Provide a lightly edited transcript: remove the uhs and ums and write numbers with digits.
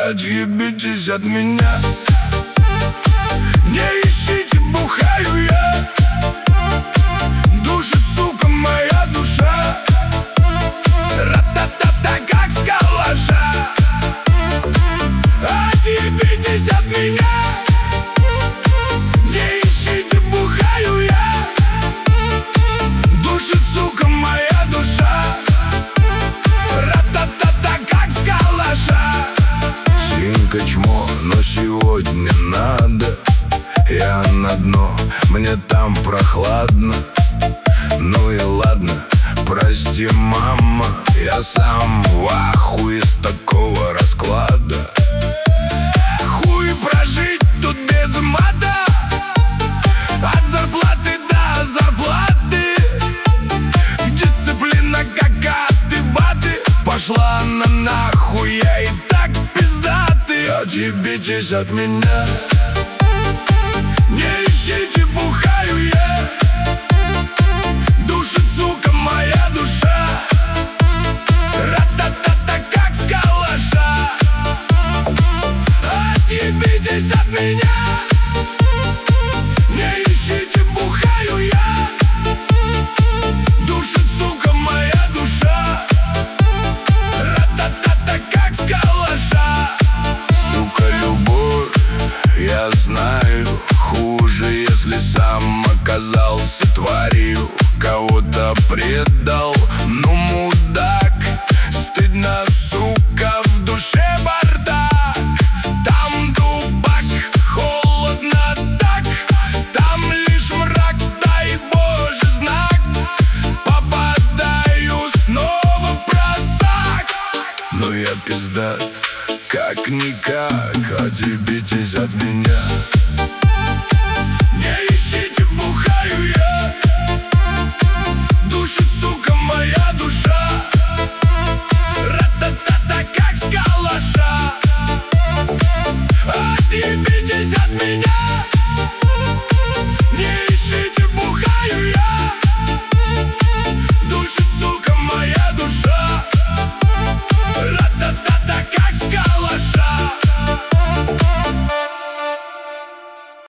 Отъебитесь от меня, не ищите, бухаю я. Душит, сука, моя душа. Ра-та-та-та, как с калаша. Отъебитесь от меня, не ищите, бухаю я. Душит, сука, моя душа. Ра-та-та-та, как с калаша. Синька чмо, но сегодня надо. Я на дно, мне там прохладно. Ну и ладно, прости, мама, я сам в ахуе с такого расклада. Хуй прожить тут без мата, от зарплаты до зарплаты. Дисциплина как аты-баты. Пошла она нахуй, я и так пиздатый. Отъебитесь от меня, не ищите, бухаю я. Душит, сука, моя душа. Ра-та-та-та, как с калаша. Отъебитесь от меня, не ищите, бухаю я. Душит, сука, моя душа. Ра-та-та-та, как с калаша. Сука, любовь, я знаю, хуже, если сам оказался тварью. Кого-то предал, ну мудак. Стыдно, сука, в душе бардак. Там дубак, холодно так. Там лишь мрак, дай Боже знак. Попадаю снова в просак. Но я пиздат, как-никак. Отъебитесь от меня.